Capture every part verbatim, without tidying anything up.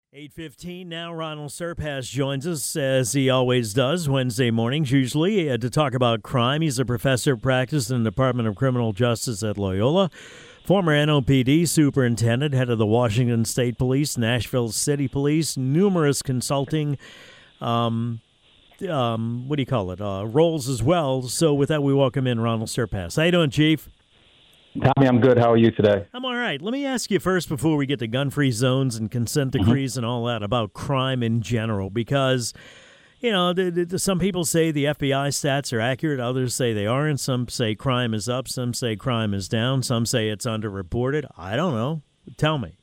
eight fifteen now. Ronald Surpass joins us, as he always does, Wednesday mornings, usually, uh, to talk about crime. He's a professor of practice in the Department of Criminal Justice at Loyola, former N O P D superintendent, head of the Washington State Police, Nashville City Police, numerous consulting, um, um, what do you call it, uh, roles as well. So with that, we welcome in Ronald Surpass. How you doing, Chief? Tommy, I'm good. How are you today? I'm all right. Let me ask you first, before we get to gun-free zones and consent decrees mm-hmm. and all that, about crime in general, because, you know, the, the, some people say the F B I stats are accurate. Others say they aren't. Some say crime is up. Some say crime is down. Some say it's underreported. I don't know. Tell me.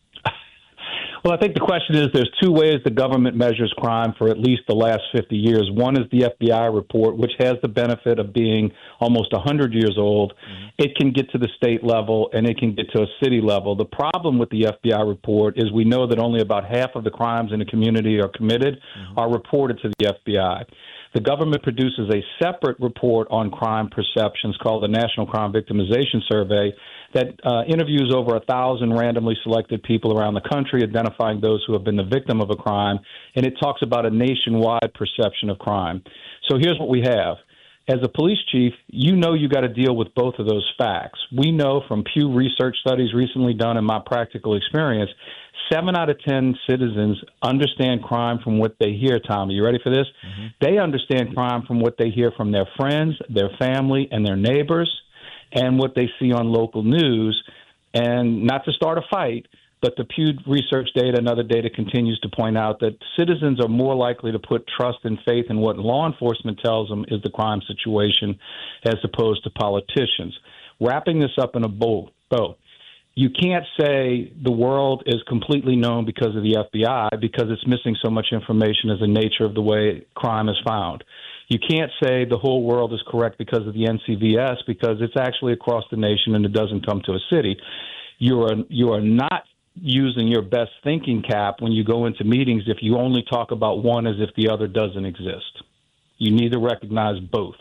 Well, I think the question is there's two ways the government measures crime for at least the last fifty years. One is the F B I report, which has the benefit of being almost one hundred years old. Mm-hmm. It can get to the state level, and it can get to a city level. The problem with the F B I report is we know that only about half of the crimes in the community are committed, mm-hmm. are reported to the F B I. The government produces a separate report on crime perceptions called the National Crime Victimization Survey that uh, interviews over a thousand randomly selected people around the country, identifying those who have been the victim of a crime, and it talks about a nationwide perception of crime. So here's what we have. As a police chief, you know you got to deal with both of those facts. We know from Pew Research studies recently done in my practical experience, seven out of ten citizens understand crime from what they hear, Tommy. You ready for this? Mm-hmm. They understand crime from what they hear from their friends, their family, and their neighbors, and what they see on local news. And not to start a fight, but the Pew Research data and other data continues to point out that citizens are more likely to put trust and faith in what law enforcement tells them is the crime situation as opposed to politicians. Wrapping this up in a bow, bow. You can't say the world is completely known because of the F B I because it's missing so much information as the nature of the way crime is found. You can't say the whole world is correct because of the N C V S because it's actually across the nation and it doesn't come to a city. You are you are not using your best thinking cap when you go into meetings if you only talk about one as if the other doesn't exist. You need to recognize both.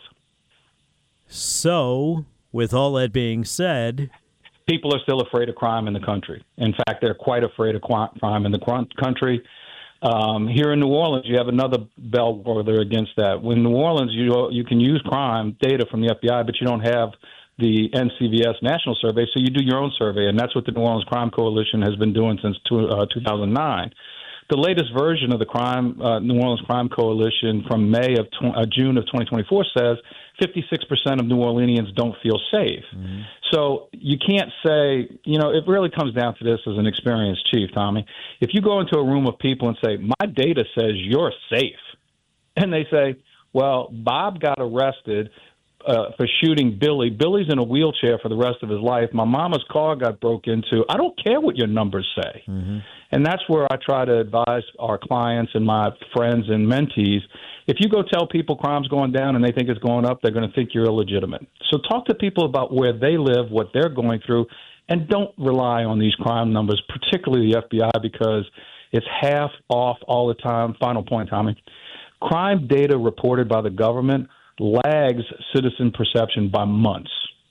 So, with all that being said, people are still afraid of crime in the country. In fact, they're quite afraid of crime in the country. Um, here in New Orleans, you have another bellwether against that. In New Orleans, you you can use crime data from the F B I, but you don't have the N C V S national survey, so you do your own survey, and that's what the New Orleans Crime Coalition has been doing since two, uh, two thousand nine. The latest version of the crime uh, New Orleans Crime Coalition from May of tw- uh, June of twenty twenty-four says fifty-six percent of New Orleanians don't feel safe. Mm-hmm. So you can't say, you know, it really comes down to this as an experienced chief, Tommy. If you go into a room of people and say, my data says you're safe, and they say, well, Bob got arrested uh, for shooting Billy. Billy's in a wheelchair for the rest of his life. My mama's car got broke into. I don't care what your numbers say. Mm-hmm. And that's where I try to advise our clients and my friends and mentees. If you go tell people crime's going down and they think it's going up, they're going to think you're illegitimate. So talk to people about where they live, what they're going through, and don't rely on these crime numbers, particularly the F B I, because it's half off all the time. Final point, Tommy. Crime data reported by the government lags citizen perception by months.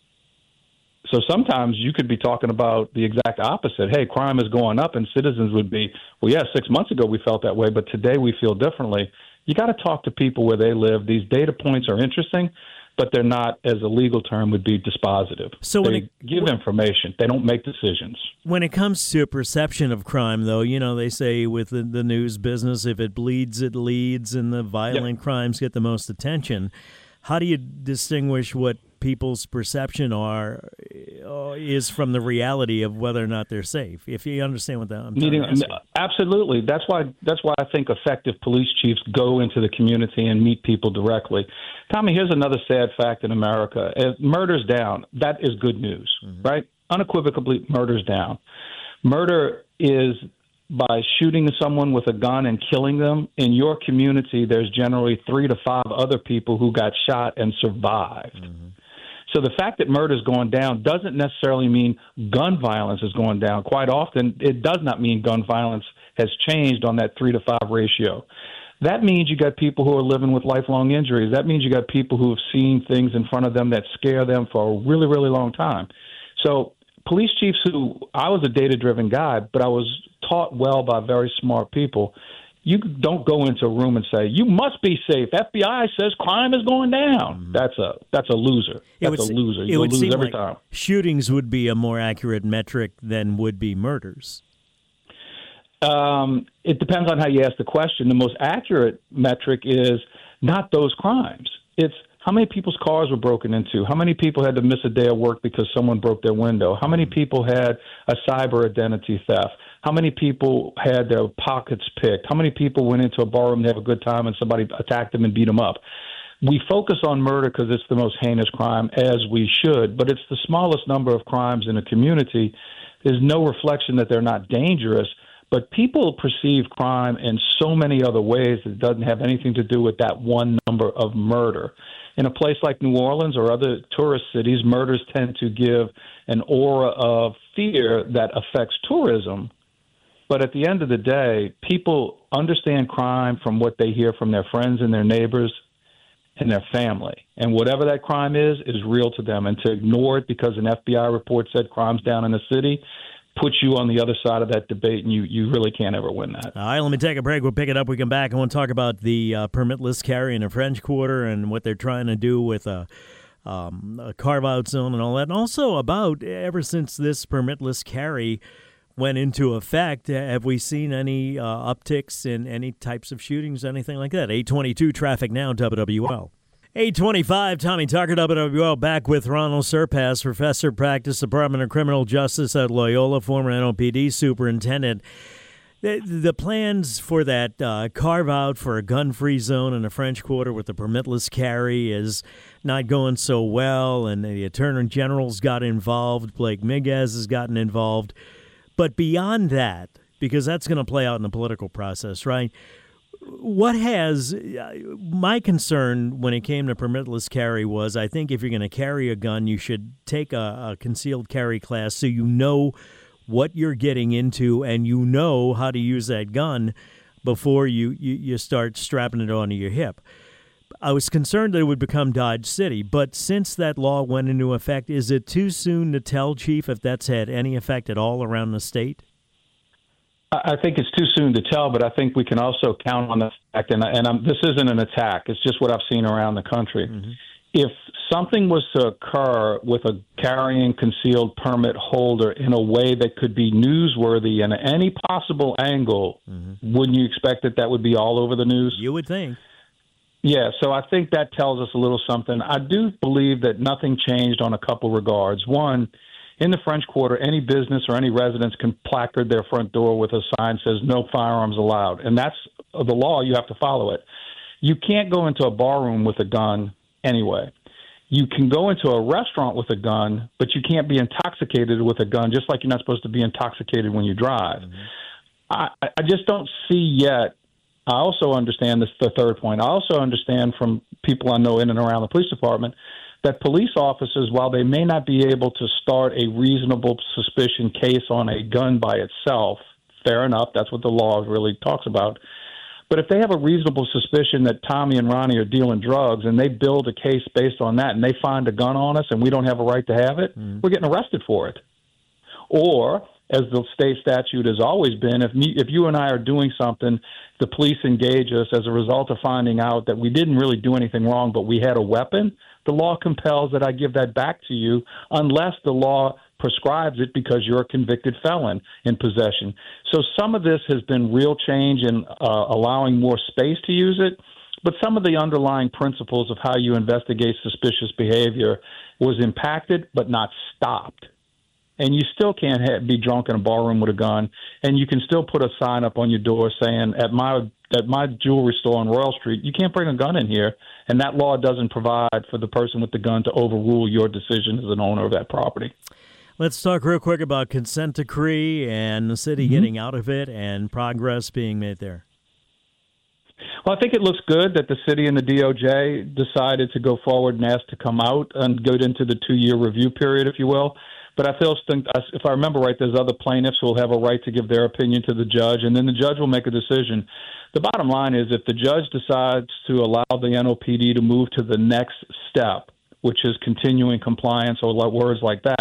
So sometimes you could be talking about the exact opposite. Hey, crime is going up, and citizens would be, well, yeah, six months ago we felt that way, but today we feel differently. You got to talk to people where they live. These data points are interesting, but they're not, as a legal term would be, dispositive. So they when it, give information. They don't make decisions. When it comes to perception of crime, though, you know, they say with the, the news business, if it bleeds, it leads, and the violent yep. crimes get the most attention. How do you distinguish what people's perception are uh, is from the reality of whether or not they're safe? If you understand what that I'm Meaning, trying to ask. Absolutely. That's why that's why I think effective police chiefs go into the community and meet people directly. Tommy, here's another sad fact in America. If murder's down. That is good news, mm-hmm. right? Unequivocally, murder's down. Murder is by shooting someone with a gun and killing them. In your community, there's generally three to five other people who got shot and survived. Mm-hmm. So the fact that murder is going down doesn't necessarily mean gun violence is going down. Quite often, it does not mean gun violence has changed on that three to five ratio. That means you got people who are living with lifelong injuries. That means you got people who have seen things in front of them that scare them for a really, really long time. So police chiefs who, I was a data-driven guy, but I was taught well by very smart people. You don't go into a room and say, you must be safe. F B I says crime is going down. Mm-hmm. That's a that's a loser. That's would, a loser. You lose every like time. Shootings would be a more accurate metric than would be murders. Um, it depends on how you ask the question. The most accurate metric is not those crimes. It's how many people's cars were broken into, how many people had to miss a day of work because someone broke their window, how many people had a cyber identity theft, how many people had their pockets picked, how many people went into a barroom to have a good time and somebody attacked them and beat them up. We focus on murder because it's the most heinous crime, as we should, but it's the smallest number of crimes in a community. There's no reflection that they're not dangerous. But people perceive crime in so many other ways that it doesn't have anything to do with that one number of murder. In a place like New Orleans or other tourist cities, murders tend to give an aura of fear that affects tourism. But at the end of the day, people understand crime from what they hear from their friends and their neighbors and their family. And whatever that crime is, is real to them. And to ignore it because an F B I report said crime's down in the city puts you on the other side of that debate, and you, you really can't ever win that. All right, let me take a break. We'll pick it up. We come back and we'll talk about the uh, permitless carry in the French Quarter and what they're trying to do with a, um, a carve-out zone and all that. And also about, ever since this permitless carry went into effect, have we seen any uh, upticks in any types of shootings, anything like that? eight twenty-two Traffic Now, W W L. eight twenty-five, Tommy Tucker, W W L, back with Ronald Surpass, Professor of Practice, Department of Criminal Justice at Loyola, former N O P D Superintendent. The, the plans for that uh, carve-out for a gun-free zone in the French Quarter with the permitless carry is not going so well, and the Attorney General's got involved, Blake Miguez has gotten involved. But beyond that, because that's going to play out in the political process, right? What has my concern when it came to permitless carry was, I think if you're going to carry a gun, you should take a, a concealed carry class so you know what you're getting into and you know how to use that gun before you, you, you start strapping it onto your hip. I was concerned that it would become Dodge City, but since that law went into effect, is it too soon to tell, Chief, if that's had any effect at all around the state? I think it's too soon to tell, but I think we can also count on the fact, and, and I'm, this isn't an attack, it's just what I've seen around the country. Mm-hmm. If something was to occur with a carrying concealed permit holder in a way that could be newsworthy in any possible angle, mm-hmm. wouldn't you expect that that would be all over the news? You would think. Yeah, so I think that tells us a little something. I do believe that nothing changed on a couple regards. One, in the French Quarter, any business or any residents can placard their front door with a sign that says no firearms allowed. And that's the law. You have to follow it. You can't go into a barroom with a gun anyway. You can go into a restaurant with a gun, but you can't be intoxicated with a gun, just like you're not supposed to be intoxicated when you drive. Mm-hmm. I, I just don't see yet. I also understand this, the third point. I also understand from people I know in and around the police department that police officers, while they may not be able to start a reasonable suspicion case on a gun by itself, fair enough, that's what the law really talks about. But if they have a reasonable suspicion that Tommy and Ronnie are dealing drugs and they build a case based on that and they find a gun on us and we don't have a right to have it, mm. we're getting arrested for it. Or, as the state statute has always been, if me, if you and I are doing something, the police engage us as a result of finding out that we didn't really do anything wrong, but we had a weapon, the law compels that I give that back to you unless the law prescribes it because you're a convicted felon in possession. So some of this has been real change in uh, allowing more space to use it, but some of the underlying principles of how you investigate suspicious behavior was impacted but not stopped. And you still can't have, be drunk in a barroom with a gun, and you can still put a sign up on your door saying, at my at my jewelry store on Royal Street, you can't bring a gun in here, and that law doesn't provide for the person with the gun to overrule your decision as an owner of that property. Let's talk real quick about consent decree and the city mm-hmm. getting out of it and progress being made there. Well, I think it looks good that the city and the D O J decided to go forward and ask to come out and go into the two-year review period, if you will. But I feel, if I remember right, there's other plaintiffs who will have a right to give their opinion to the judge, and then the judge will make a decision. The bottom line is if the judge decides to allow the N O P D to move to the next step, which is continuing compliance or words like that,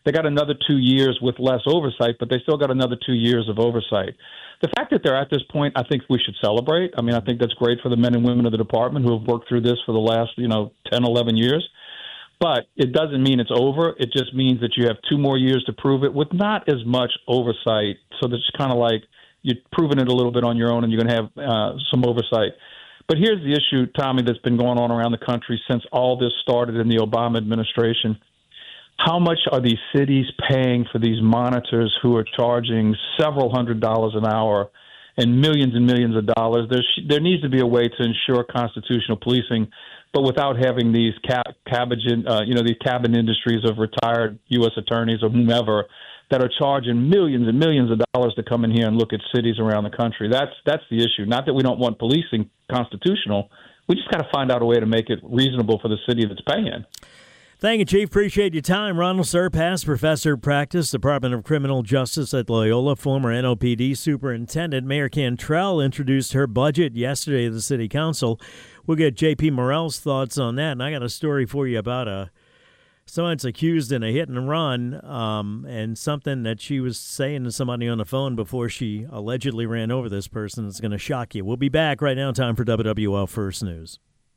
They got another two years with less oversight, but they still got another two years of oversight. The fact that they're at this point, I think we should celebrate. I mean, I think that's great for the men and women of the department who have worked through this for the last, you know, ten, eleven years. But it doesn't mean it's over. It just means that you have two more years to prove it with not as much oversight. So that's kind of like you're proving it a little bit on your own and you're going to have uh, some oversight. But here's the issue, Tommy, that's been going on around the country since all this started in the Obama administration. How much are these cities paying for these monitors who are charging several hundred dollars an hour and millions and millions of dollars? There, there needs to be a way to ensure constitutional policing, but without having these cab, cabbage, uh, you know, these cabin industries of retired U S attorneys or whomever that are charging millions and millions of dollars to come in here and look at cities around the country. That's that's the issue. Not that we don't want policing constitutional. We just got to find out a way to make it reasonable for the city that's paying. Thank you, Chief. Appreciate your time. Ronald Surpass, Professor of Practice, Department of Criminal Justice at Loyola, former N O P D Superintendent. Mayor Cantrell introduced her budget yesterday to the City Council. We'll get J P Morrell's thoughts on that. And I got a story for you about a someone's accused in a hit and run um, and something that she was saying to somebody on the phone before she allegedly ran over this person is going to shock you. We'll be back right now. Time for W W L First News.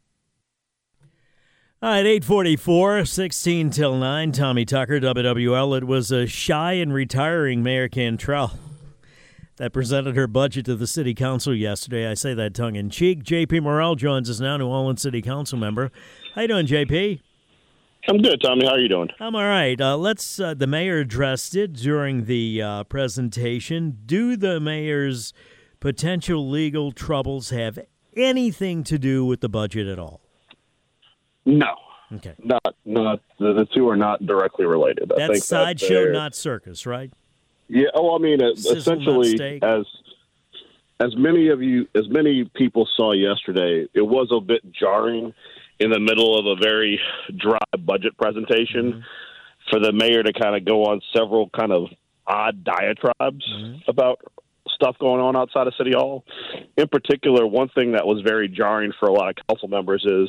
All right, eight forty-four, sixteen till nine. Tommy Tucker, W W L. It was a shy and retiring Mayor Cantrell that presented her budget to the City Council yesterday. I say that tongue-in-cheek. J P Morrell joins us now, New Orleans City Council member. How you doing, J P? I'm good, Tommy. How are you doing? I'm all right. Uh, let's. Uh, the mayor addressed it during the uh, presentation. Do the mayor's potential legal troubles have anything to do with the budget at all? No. Okay. Not, not the, the two are not directly related. I That's think sideshow, that not circus, right? Yeah. Oh, I mean, uh, Sizzle, essentially, as as many of you, as many people saw yesterday, it was a bit jarring in the middle of a very dry budget presentation mm-hmm. for the mayor to kind of go on several kind of odd diatribes mm-hmm. about stuff going on outside of City Hall. In particular, one thing that was very jarring for a lot of council members is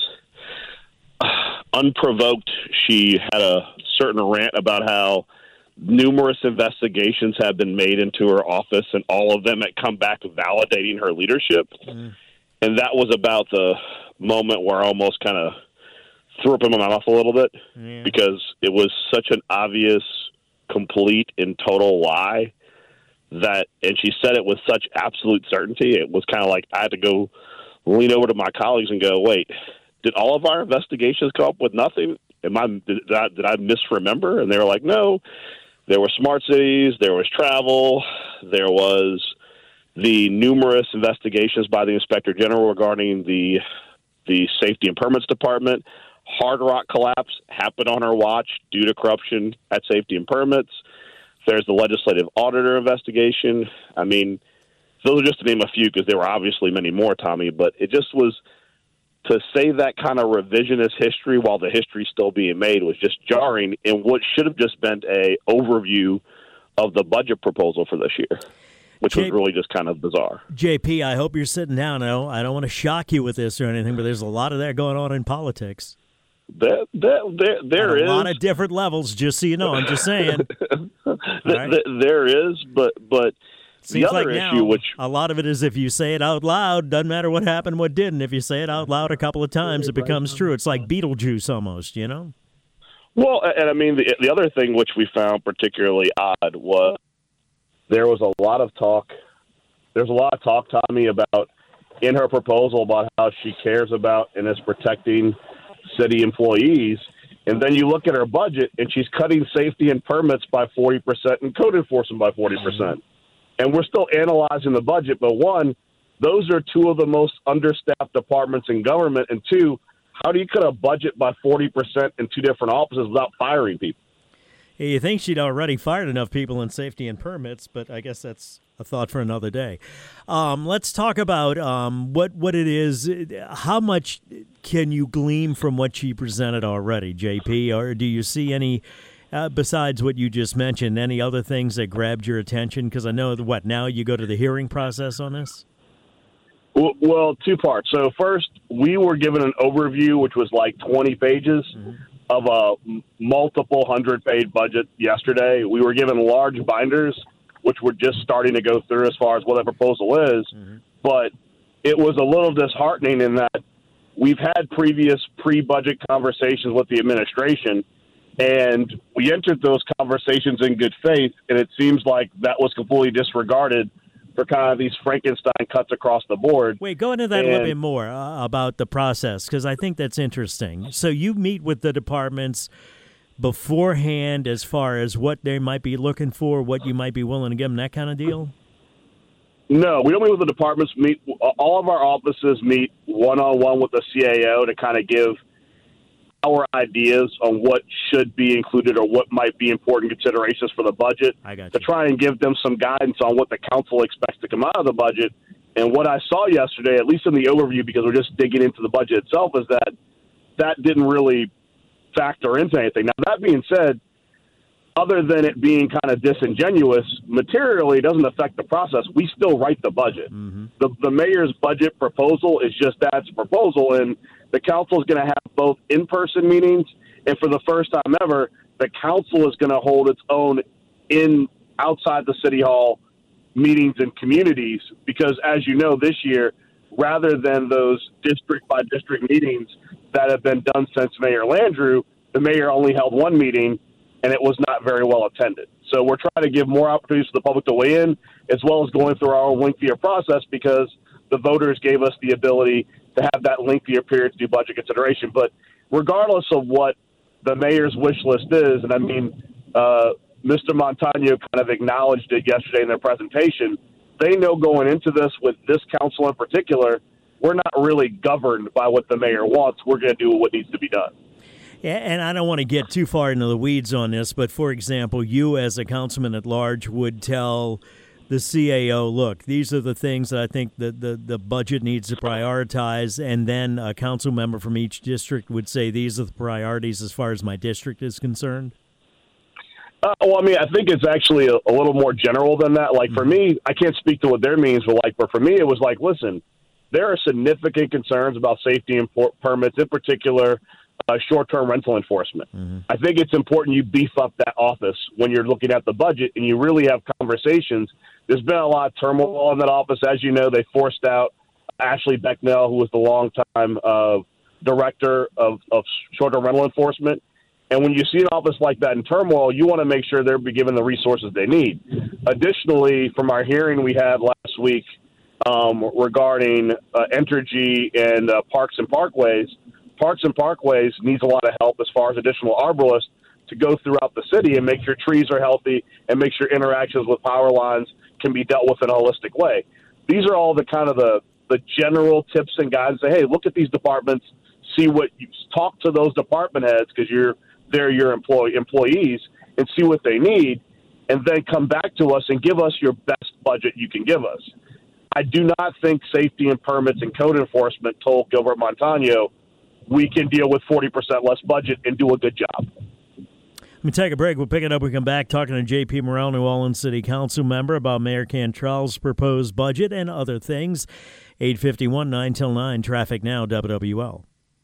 unprovoked, she had a certain rant about how numerous investigations have been made into her office and all of them had come back validating her leadership. Mm. And that was about the moment where I almost kind of threw up in my mouth a little bit yeah. because it was such an obvious, complete, and total lie that, and she said it with such absolute certainty, it was kind of like I had to go lean over to my colleagues and go, wait, did all of our investigations come up with nothing? Am I did I, did I misremember? And they were like, no. There were smart cities. There was travel. There was the numerous investigations by the Inspector General regarding the the Safety and Permits Department. Hard Rock collapse happened on her watch due to corruption at Safety and Permits. There's the legislative auditor investigation. I mean, those are just to name a few because there were obviously many more, Tommy. But it just was. To say that kind of revisionist history while the history's still being made was just jarring in what should have just been a overview of the budget proposal for this year, which J- was really just kind of bizarre. J P, I hope you're sitting down. I don't, I don't want to shock you with this or anything, but there's a lot of that going on in politics. There, there, there, there At a is. A lot of different levels, just so you know. I'm just saying. right. There is, but but Seems the other like now, issue, which a lot of it is if you say it out loud, doesn't matter what happened, what didn't. If you say it out loud a couple of times, it becomes true. It's like Beetlejuice almost, you know? Well, and I mean, the, the other thing which we found particularly odd was there was a lot of talk. There's a lot of talk, Tommy, about in her proposal about how she cares about and is protecting city employees. And then you look at her budget, and she's cutting safety and permits by forty percent and code enforcement by forty percent. And we're still analyzing the budget, but one, those are two of the most understaffed departments in government, and two, how do you cut a budget by forty percent in two different offices without firing people? Yeah, you think she'd already fired enough people in safety and permits, but I guess that's a thought for another day. Um, let's talk about um, what, what it is. How much can you glean from what she presented already, J P, or do you see any Uh, besides what you just mentioned, any other things that grabbed your attention? Because I know, what, now you go to the hearing process on this? Well, well, two parts. So first, we were given an overview, which was like twenty pages. Mm-hmm. of a multiple hundred-page budget yesterday. We were given large binders, which we're just starting to go through as far as what that proposal is. Mm-hmm. But it was a little disheartening in that we've had previous pre-budget conversations with the administration, and we entered those conversations in good faith, and it seems like that was completely disregarded for kind of these Frankenstein cuts across the board. Wait, go into that and, a little bit more uh, about the process, because I think that's interesting. So you meet with the departments beforehand as far as what they might be looking for, what you might be willing to give them, that kind of deal? No, we don't meet with the departments. Meet all of our offices meet one-on-one with the C A O to kind of give our ideas on what should be included or what might be important considerations for the budget. I got you. To try and give them some guidance on what the council expects to come out of the budget. And what I saw yesterday, at least in the overview, because we're just digging into the budget itself, is that that didn't really factor into anything. Now, that being said, other than it being kind of disingenuous, materially, it doesn't affect the process. We still write the budget. Mm-hmm. The, the mayor's budget proposal is just that, it's a proposal, and the council is going to have both in-person meetings, and for the first time ever, the council is going to hold its own in outside the city hall meetings in communities, because as you know, this year, rather than those district-by-district meetings that have been done since Mayor Landrieu, the mayor only held one meeting, and it was not very well attended. So we're trying to give more opportunities for the public to weigh in, as well as going through our lengthier process, because the voters gave us the ability to have that lengthier period to do budget consideration. But regardless of what the mayor's wish list is, and I mean, uh, Mister Montano kind of acknowledged it yesterday in their presentation, they know going into this, with this council in particular, we're not really governed by what the mayor wants. We're going to do what needs to be done. Yeah, and I don't want to get too far into the weeds on this, but for example, you as a councilman at large would tell the C A O, look, these are the things that I think that the, the budget needs to prioritize, and then a council member from each district would say these are the priorities as far as my district is concerned? Uh, well, I mean, I think it's actually a, a little more general than that. Like, mm-hmm. for me, I can't speak to what their means were like, but for me, it was like, listen, there are significant concerns about safety and for- permits, in particular, uh, short-term rental enforcement. Mm-hmm. I think it's important you beef up that office when you're looking at the budget and you really have conversations. There's been a lot of turmoil in that office. As you know, they forced out Ashley Becknell, who was the longtime uh, director of, of short-term rental enforcement. And when you see an office like that in turmoil, you want to make sure they're given the resources they need. Additionally, from our hearing we had last week um, regarding uh, Entergy and uh, Parks and Parkways, Parks and Parkways needs a lot of help as far as additional arborists to go throughout the city and make sure trees are healthy and make sure interactions with power lines can be dealt with in a holistic way. These are all the kind of the, the general tips and guides. Say, hey, look at these departments, see what you talk to those department heads because you're they're your employee employees and see what they need, and then come back to us and give us your best budget you can give us. I do not think safety and permits and code enforcement told Gilbert Montano we can deal with forty percent less budget and do a good job. Let me take a break. We'll pick it up. We come back talking to J P Morrell, New Orleans City Council member, about Mayor Cantrell's proposed budget and other things. eight fifty-one, nine till nine, traffic now, W W L.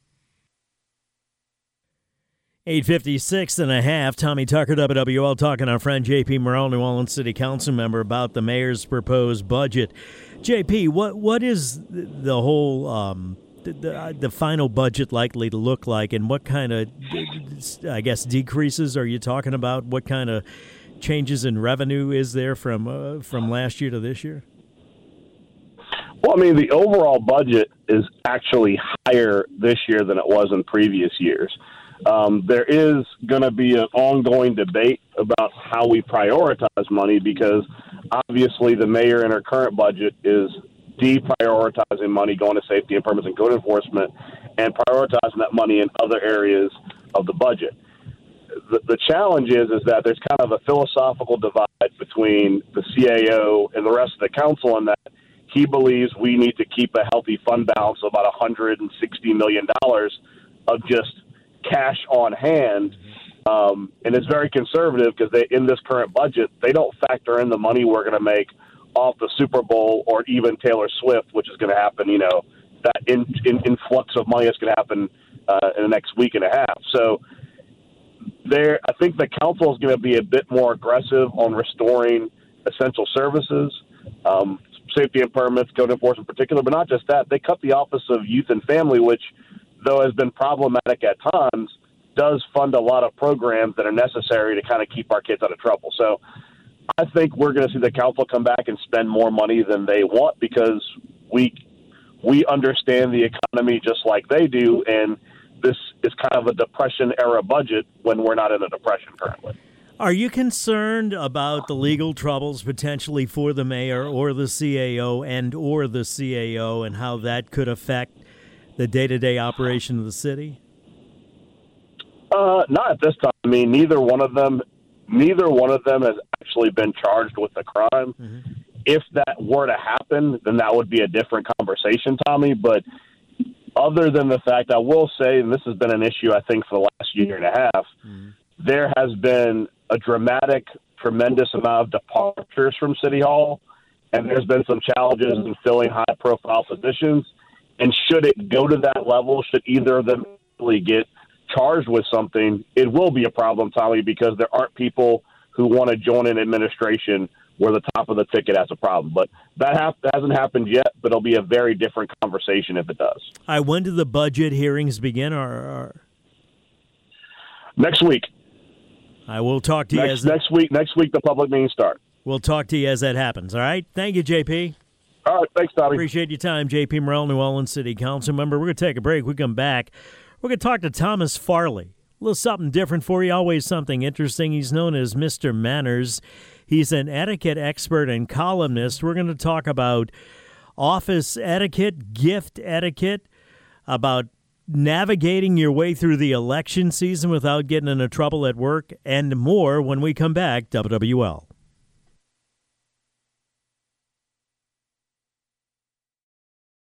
eight fifty-six and a half, Tommy Tucker, W W L, talking to our friend J P Morrell, New Orleans City Council member, about the mayor's proposed budget. J P, what what is the whole um, the, the, the final budget likely to look like, and what kind of, I guess, decreases are you talking about? What kind of changes in revenue is there from uh, from last year to this year? Well, I mean, the overall budget is actually higher this year than it was in previous years. Um, there is going to be an ongoing debate about how we prioritize money, because obviously the mayor in her current budget is deprioritizing money going to safety and permits and code enforcement and prioritizing that money in other areas of the budget. The, the challenge is, is that there's kind of a philosophical divide between the C A O and the rest of the council, in that he believes we need to keep a healthy fund balance of about one hundred sixty million dollars of just cash on hand, um, and it's very conservative because they, in this current budget, they don't factor in the money we're going to make off the Super Bowl or even Taylor Swift, which is going to happen, you know, that in, in, influx of money is going to happen uh, in the next week and a half. So there, I think the council is going to be a bit more aggressive on restoring essential services, um, safety and permits, code enforcement in particular, but not just that. They cut the Office of Youth and Family, which, though has been problematic at times, does fund a lot of programs that are necessary to kind of keep our kids out of trouble. So I think we're going to see the council come back and spend more money than they want because we we understand the economy just like they do, and this is kind of a Depression-era budget when we're not in a depression currently. Are you concerned about the legal troubles potentially for the mayor or the C A O and or the C A O and how that could affect the day-to-day operation of the city? Uh, not at this time. I mean, neither one of them, neither one of them has actually been charged with the crime. Mm-hmm. If that were to happen, then that would be a different conversation, Tommy. But other than the fact, I will say, and this has been an issue, I think, for the last year and a half, mm-hmm. there has been a dramatic, tremendous amount of departures from City Hall, and there's been some challenges in filling high-profile positions. And should it go to that level, should either of them really get charged with something, it will be a problem, Tommy, because there aren't people who want to join an administration where the top of the ticket has a problem. But that ha- hasn't happened yet, but it'll be a very different conversation if it does. All right, when do the budget hearings begin? Or, or... Next week. I will talk to next, you as next week. Next week, the public meetings start. We'll talk to you as that happens. All right. Thank you, J P. All right. Thanks, Tommy. Appreciate your time, J P Morrell, New Orleans City Council member. We're going to take a break. We come back. We're going to talk to Thomas Farley. A little something different for you. Always something interesting. He's known as Mister Manners. He's an etiquette expert and columnist. We're going to talk about office etiquette, gift etiquette, about navigating your way through the election season without getting into trouble at work, and more when we come back. W W L.